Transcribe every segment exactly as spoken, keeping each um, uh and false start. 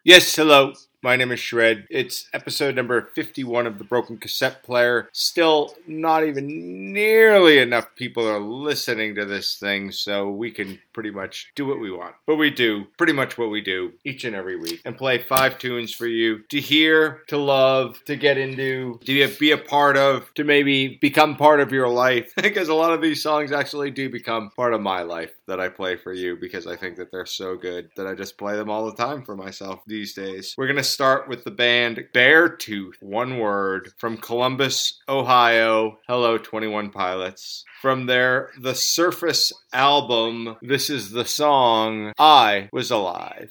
Yes, hello. My name is Shred. It's episode number fifty-one of the Broken Cassette Player. Still not even nearly enough people are listening to this thing, so we can pretty much do what we want. But we do pretty much what we do each and every week and play five tunes for you to hear, to love, to get into, to be a part of, to maybe become part of your life. Because a lot of these songs actually do become part of my life that I play for you because I think that they're so good that I just play them all the time for myself these days. We're going to start with the band Beartooth, one word, from Columbus, Ohio. Hello, twenty-one Pilots. From their The Surface album, this is the song I Was Alive.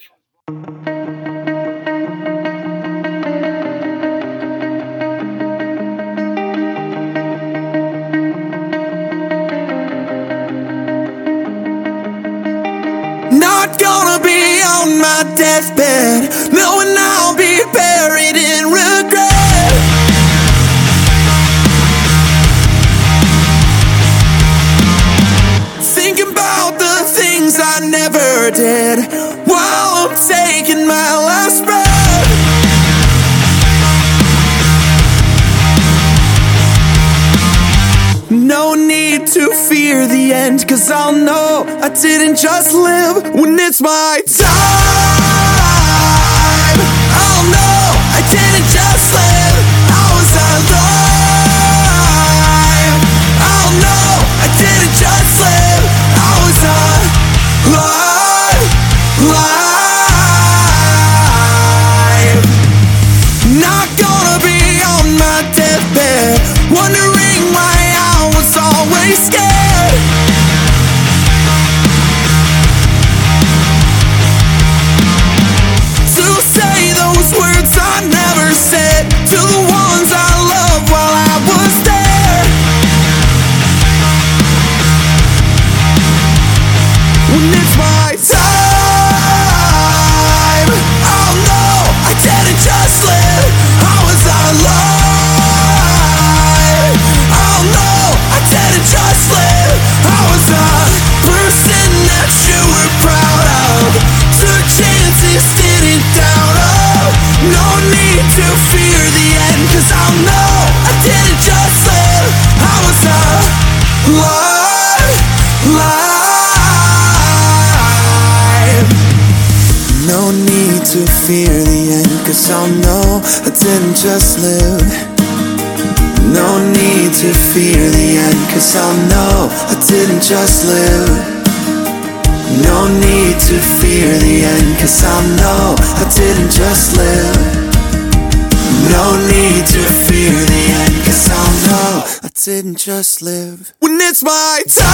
Not gonna be on my deathbed, knowing I'll be buried in regret. Thinking about the things I never did while I'm taking my last breath. No need to fear the end, 'cause I'll know I didn't just live when it's my time. I'll know I didn't just live, I was alive. I'll know I didn't just live, I was alive, alive. Not gonna be on my deathbed, wondering why I was always scared. To say those words I never said to the ones I loved while I was there. When it's my time, I'll know I didn't just live, I was alive. I'll know I didn't just live, I was a person that you were proud of. Took chances, didn't doubt of. No need to fear the end, 'cause I'll know I didn't just live, I was alive, alive. No need to fear the end, 'cause I'll know I didn't just live. No need to fear the end, 'cause I'll know I didn't just live. No need to fear the end, 'cause I'll know I didn't just live. No need to fear the end, 'cause I'll know I didn't just live. When it's my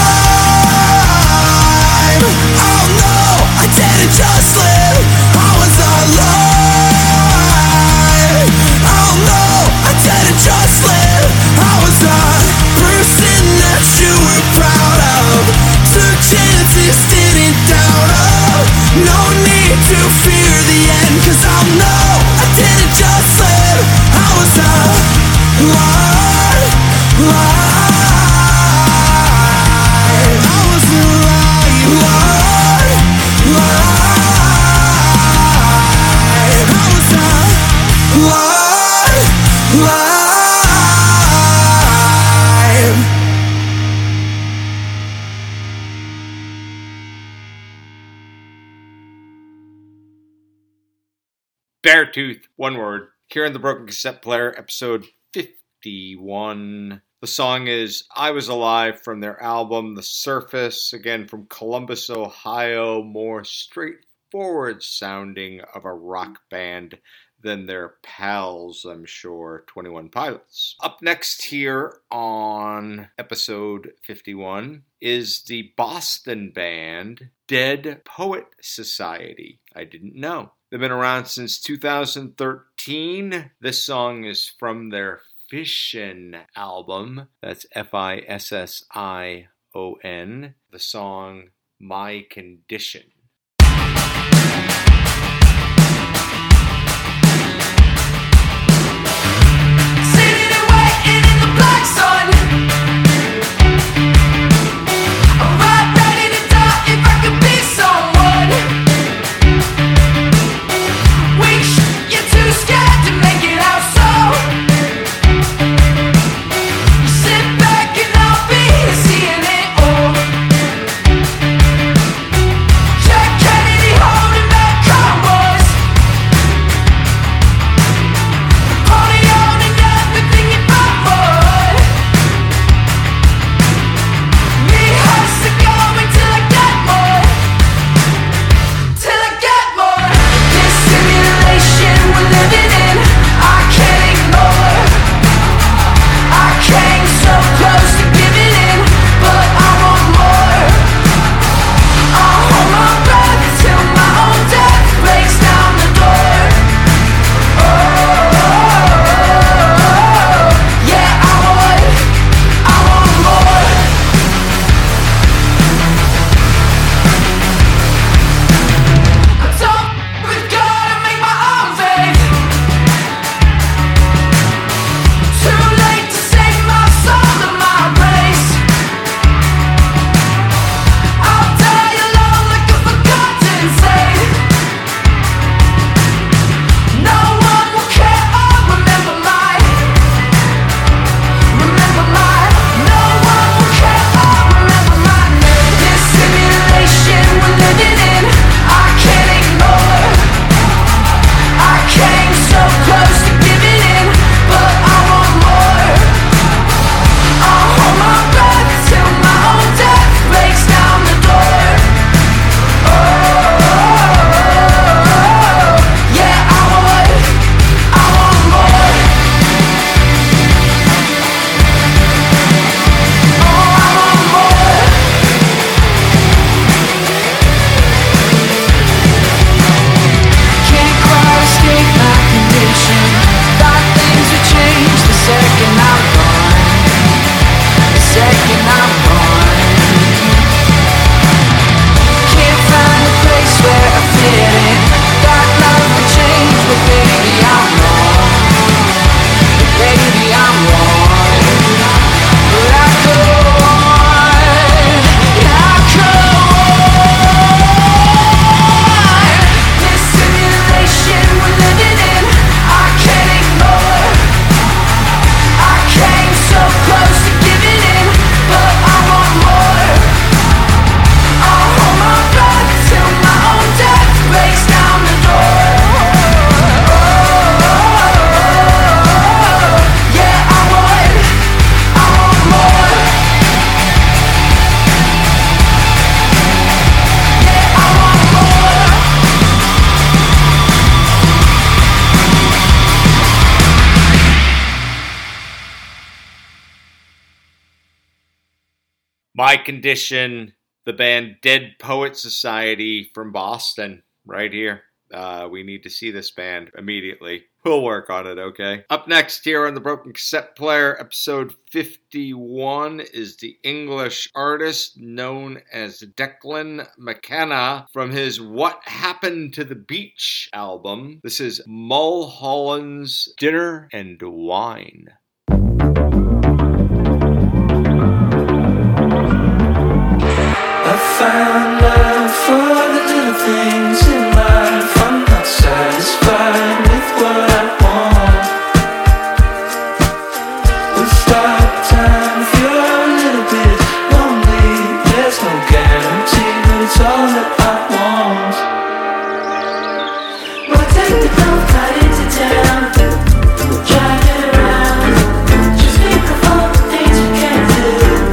time, I'll know I didn't just live, I was alive. I'll know I didn't just live, I was a person that you were proud of. Took chances, didn't doubt of. No need to fear the end, 'cause I'll know I didn't just live, I was alive, alive. I was alive, alive, alive. I was alive, alive. Beartooth, one word. Here in the Broken Cassette Player, episode fifty-one. The song is I Was Alive from their album The Surface, again from Columbus, Ohio. More straightforward sounding of a rock band than their pals, I'm sure, twenty-one Pilots. Up next here on episode fifty-one is the Boston band Dead Poet Society. I didn't know. They've been around since two thousand thirteen. This song is from their Fission album. That's F I S S I O N. The song My Condition. Sitting and waiting in the black sun. I'm right ready to die if I could be someone. We My Condition, the band Dead Poet Society from Boston, right here. Uh, we need to see this band immediately. We'll work on it, okay? Up next here on the Broken Cassette Player, episode fifty-one, is the English artist known as Declan McKenna from his What Happened to the Beach album. This is Mulholland's Dinner and Wine. I found love for the little things in life. I'm not satisfied with what I want. We'll stop time if you're a little bit lonely. There's no guarantee, but it's all that I want. We'll take the golf cart into town, drive it around, just think of all the things we can do.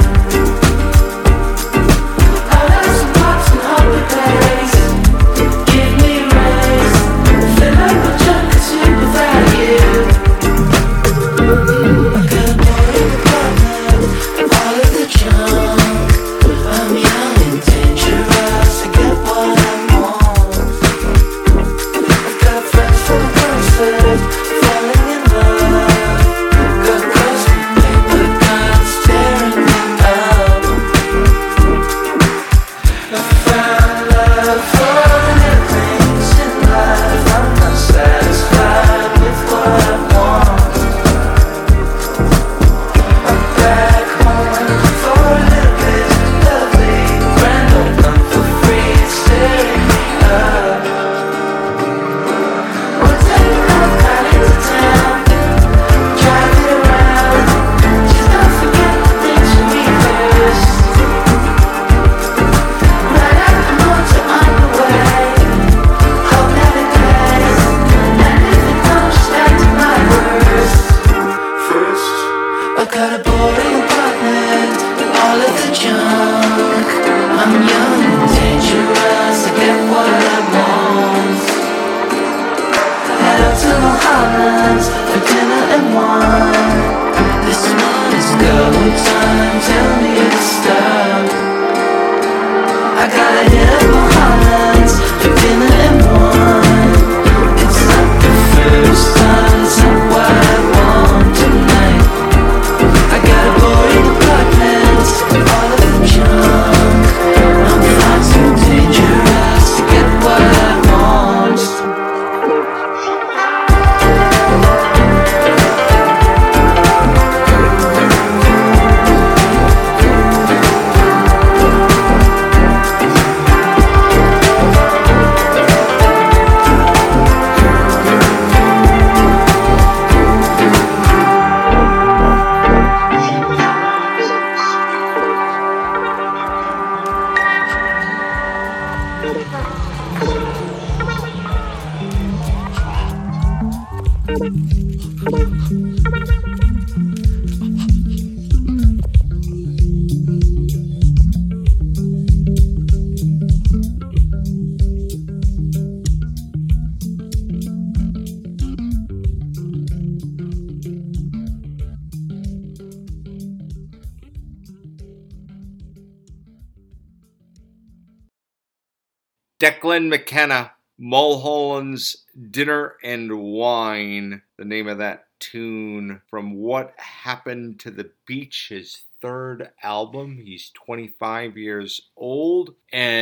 Declan McKenna, Mulholland's Dinner and Wine, the name of that tune from What Happened to the Beach, his third album. He's twenty-five years old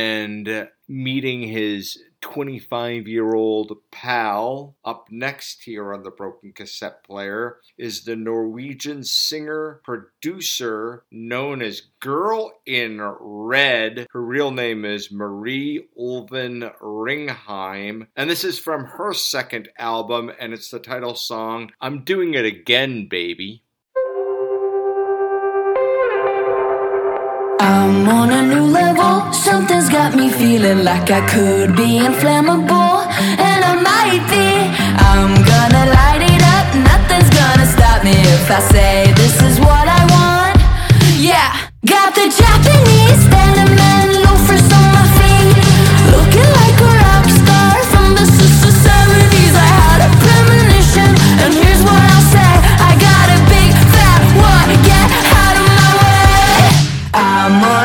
and meeting his twenty-five-year-old pal. Up next here on the Broken Cassette Player is the Norwegian singer-producer known as Girl in Red. Her real name is Marie Ulven Ringheim, and this is from her second album, and it's the title song, I'm Doing It Again, Baby. I'm on a new level, something's got me feeling like I could be inflammable, and I might be. I'm gonna light it up, nothing's gonna stop me if I say this is what I want. Yeah, got the Japanese denim and loafers on my feet, looking like a rock star from the seventies. I had a premonition, and here's what I'll say. I got a big fat one, get out of my way. I'm a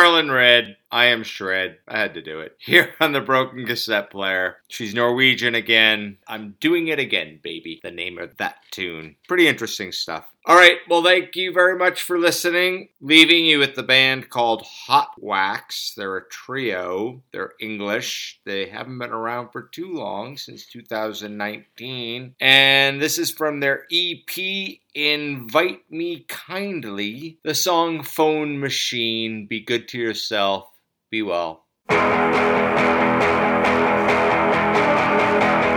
Carolyn Red. I am Shred. I had to do it. Here on the Broken Cassette Player. She's Norwegian again. I'm Doing It Again, Baby. The name of that tune. Pretty interesting stuff. All right. Well, thank you very much for listening. Leaving you with the band called Hot Wax. They're a trio. They're English. They haven't been around for too long, since two thousand nineteen. And this is from their E P, Invite Me Kindly. The song Phone Machine. Be good to yourself. Be well.